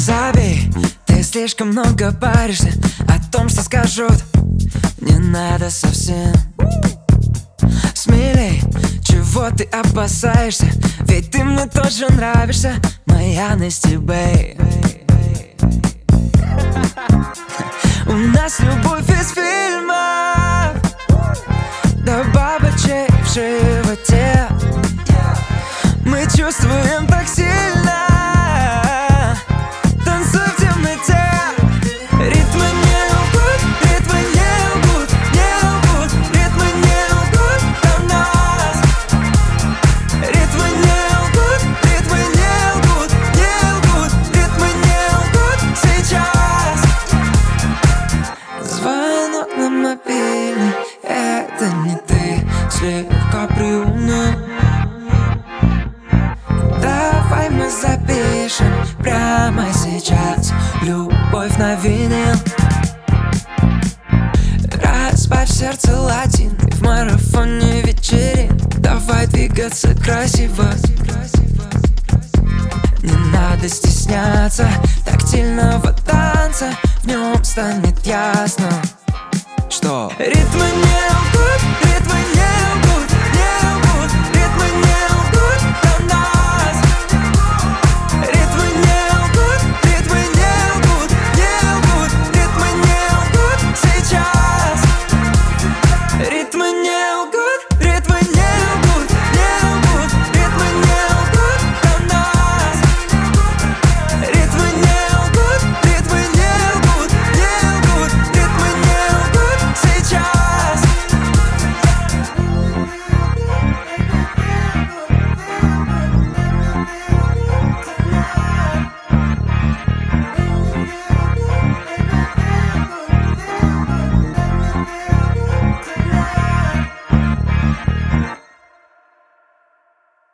Забей, ты слишком много паришься о том, что скажут. Не надо совсем. Смелей, чего ты опасаешься? Ведь ты мне тоже нравишься, моя Насти Бэй. У нас любовь из фильмов до бабочек в животе. Мы чувствуем так сильно. Танцуй в темноте. Ритмы не лгут, ритмы не лгут, не лгут. Ритмы не лгут до нас. Ритмы не лгут, ритмы не лгут, не лгут. Ритмы не лгут сейчас. Звонок на мобильный, это не ты, слегка приуныл. Давай мы запишем прямо сейчас любовь на винил. Разбавь сердце латиной в марафоне вечерин. Давай двигаться красиво. Не надо стесняться тактильного танца. В нем станет ясно, что ритмы не лгут.